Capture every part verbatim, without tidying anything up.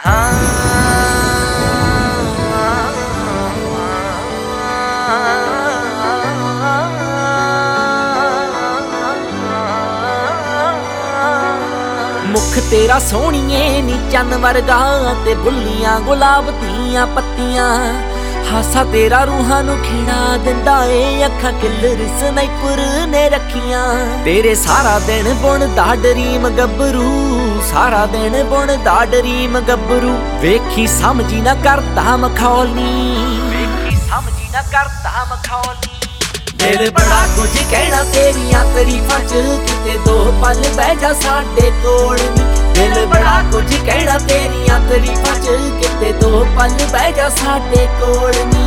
मुख तेरा सोहणीए नी चन्न वर्गा ते बुल्लियां गुलाब दियां पत्तियां हासा तेरा रूहां नू खिड़ा दिंदा ए अखां किल्लर स्नाइपर ने रखियां तेरे सारा दिन बुनदा डरीम गब्बरू सारा दिन बुनदा डरीम गब्बरू वेखी समझी ना करदा मखौली वेखी समझी ना करदा मखौली दिल बड़ा कुछ कहना तेरियां तरीफां च किते दो पल बह जा साडे कोल नी दिल बड़ा कुछ कहना तेरियां तरीफां च किते दो पल बह जा साडे कोल नी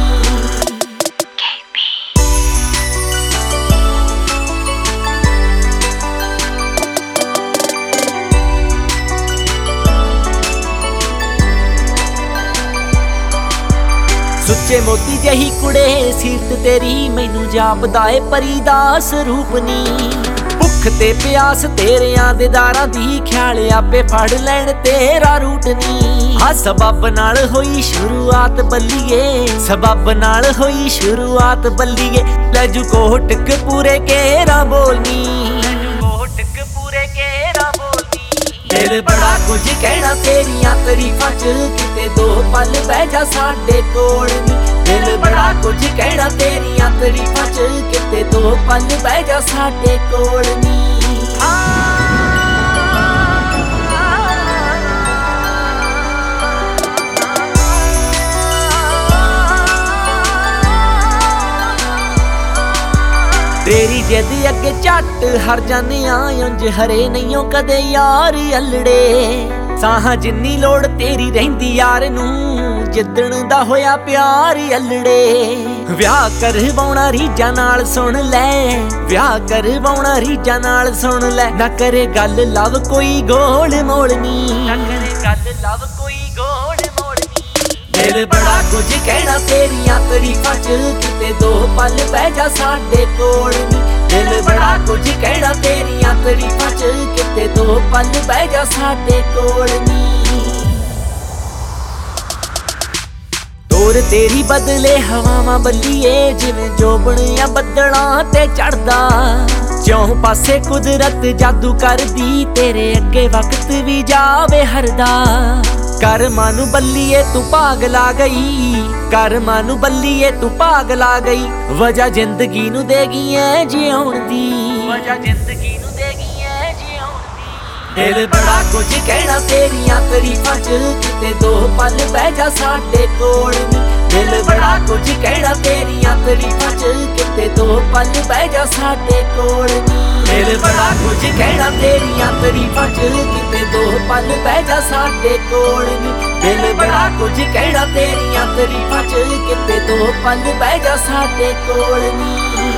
सुच्चे मोती जही कुड़े सीरत तेरी मैनू जापदा ए परी दा स्वरूप नी भुख ते प्यास तेरियां दे दारां दी ख्याल आपे फड़ लैण तेरा रूट नी आ सबब नाल होई शुरुआत बल्लीए सबब नाल होई शुरुआत बल्लीए लजू कोटक पूरे केरा बोलनी लजू कोटक पूरे केरा बोलनी दिल बड़ा कुछ कहना तेरियां तरीफां च किते दो पल बह जा साडे कोल नी दिल बड़ा कुछ कहना तेरियां तरीफां च किते दो पल बह जा साडे कोल नी तेरी जिद अगे झट हर जाने उंज हरे नहीं कदे यार अल्लड़े साहां जिन्नी लोड़ तेरी रहिंदी यार नू जिद्दण दा होया प्यार अल्लड़े विआह करवाउणा रीझां नाल सुन लै विआह करवाउणा रीझां नाल सुन लै ना करे गल लव कोई गोल मोलनी ना करे गल लव कोई गोल मोलनी दिल बड़ा कुछ कहना तेरियां तरीफां च किते दो पल बह जा साडे कोल नी दिल बड़ा कुछ कहना तेरियां तरीफां च किते दो पल बह जा साडे कोल नी तोर तेरी बदले हवावां बल्लीए जिवें जोबन या बदलां ते चढ़दा चौं पासे कुदरत जादू करदी तेरे अगे वक्त भी जावे हरदा कर मानू बल्लीए तू पागला गई कर मानू बल्लीए तू पागला गई वजह जिंदगी नू देगी ऐ जिउण दी वजह जिंदगी नू देगी ऐ जिउण दी दिल बड़ा कुछ कहना तेरियां तरीफां च किते दो पल बह जा साडे कोल नी दिल बड़ा कुछ कहना तेरियां तरीफां च किते दो पल बह जा साडे कोल नी दिल बड़ा कुछ कहना तेरियां तरीफां च किते दो पल बह जा साडे कोल नी दिल बड़ा कुछ कहना तेरियां तरीफां च किते दो पल बह जा साडे कोल नी।